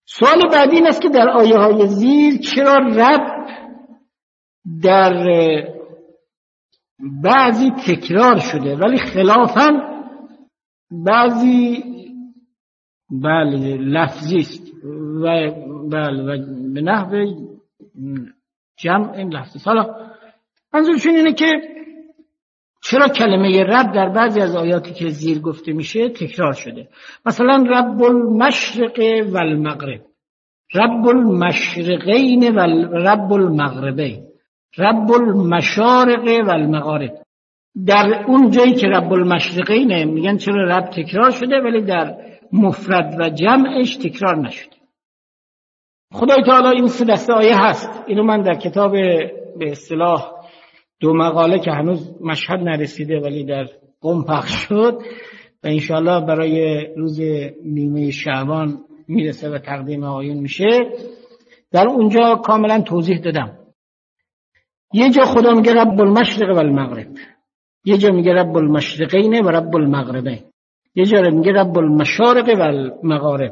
سوال بعدی این است که در آیه های زیر چرا رب در بعضی تکرار شده ولی خلافاً بعضی لفظی است و به نحو جمع این لفظی. حالا منظورشون اینه که چرا کلمه رب در بعضی از آیاتی که زیر گفته میشه تکرار شده. مثلا رب المشرق و المغرب، رب المشرقین و رب المغربین، رب المشارق و المغارب. در اون جایی که رب المشرقین میگن چرا رب تکرار شده ولی در مفرد و جمعش تکرار نشده. خدای تعالی این سه دسته آیه هست. اینو من در کتاب به اصطلاح 2 مقاله که هنوز مشهد نرسیده ولی در قم پخش شد و انشاءالله برای روز نیمه شعبان میرسه و تقدیم آیون میشه، در اونجا کاملا توضیح دادم. یه جا خدا میگه رب المشرق و المغرب، یه جا میگه رب المشرقین و رب المغربین، یه جا میگه رب المشارق و المغارب.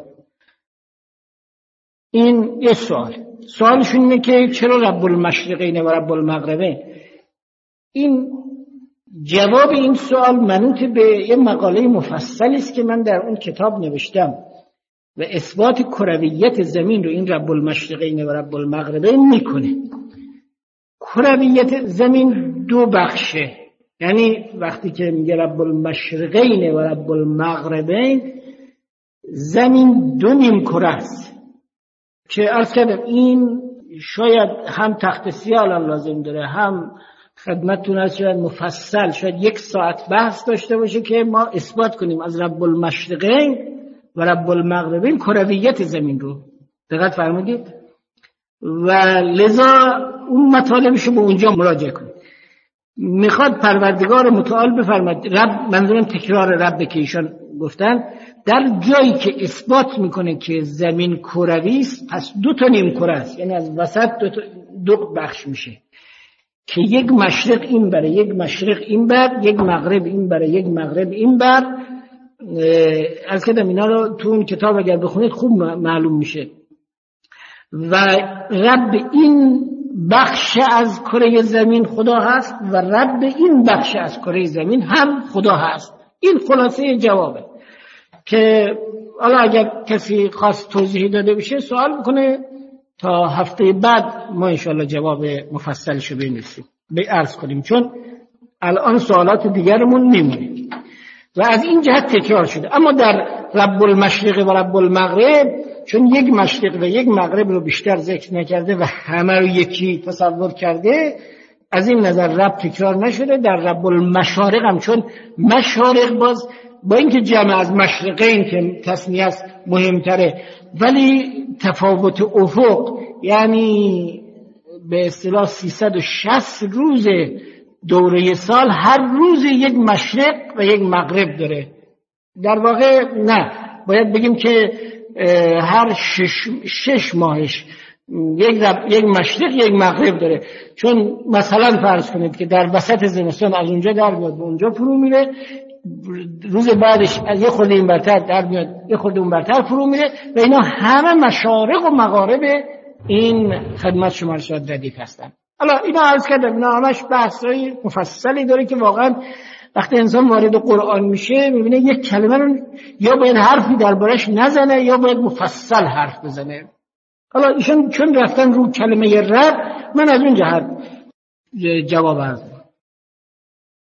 این یه سوالشون اینه که چرا رب المشرقین و رب المغربین. این جواب این سوال منوط به یه مقاله مفصلی است که من در اون کتاب نوشتم و اثبات کرویت زمین رو این رب المشرقین و رب المغربین میکنه. کرویت زمین 2 بخشه، یعنی وقتی که میگه رب المشرقین و رب المغربین، زمین 2 نیم کره است که عرض کردم این شاید هم تخت سیاه لازم داره، هم خدمتتون هست شاید مفصل، شاید 1 ساعت بحث داشته باشه که ما اثبات کنیم از رب المشرقین و رب المغربین کرویت زمین رو. دقت فرمودید؟ و لذا اون مطالبشو به اونجا مراجعه کنید. میخواد پروردگار متعال بفرماید، رب منظورم تکرار رب که ایشان گفتن، در جایی که اثبات میکنه که زمین کروی است پس 2 تا نیم کره است، یعنی از وسط 2 بخش میشه که 1 مشرق این بره 1 مشرق این بر، 1 مغرب این بره 1 مغرب این بر. از کدام اینا رو تو اون کتاب اگر بخونید خوب معلوم میشه. و رب این بخش از کره زمین خدا هست و رب این بخش از کره زمین هم خدا هست. این خلاصه جوابه که حالا اگر کسی خواست توضیحی داده بشه سوال بکنه، تا هفته بعد ما انشاءالله جواب مفصلشو بنویسیم عرض کنیم، چون الان سوالات دیگرمون میمونه و از این جهت تکرار شده. اما در رب المشرق و رب المغرب چون 1 مشرق و 1 مغرب رو بیشتر ذکر نکرده و همه رو یکی تصور کرده، از این نظر رب تکرار نشده. در رب المشارق هم چون مشارق باز با اینکه جمع از مشرقین که تسنیه است مهمتره، ولی تفاوت افق، یعنی به اصطلاح 360 روز دوره سال هر روز 1 مشرق و 1 مغرب داره. در واقع نه، باید بگیم که هر 6 ماهش 1 مشرق 1 مغرب داره. چون مثلا فرض کنید که در وسط زمستان از اونجا در میاد به اونجا فرو میره، روز بعدش از یه خورده این برتر در میاد یه خورده اون برتر فرو میره و اینا همه مشارق و مغارب این خدمت شما ارشاد ردیف هستن. حالا اینا عرض کردم اینا همش بحثای مفصلی داره که واقعا وقتی انسان وارد قرآن میشه میبینه یک کلمه رو یا باید حرفی دربارش نزنه یا باید مفصل حرف بزنه. حالا ایشون چون رفتن رو کلمه رب، من از اون جهت جواب عرض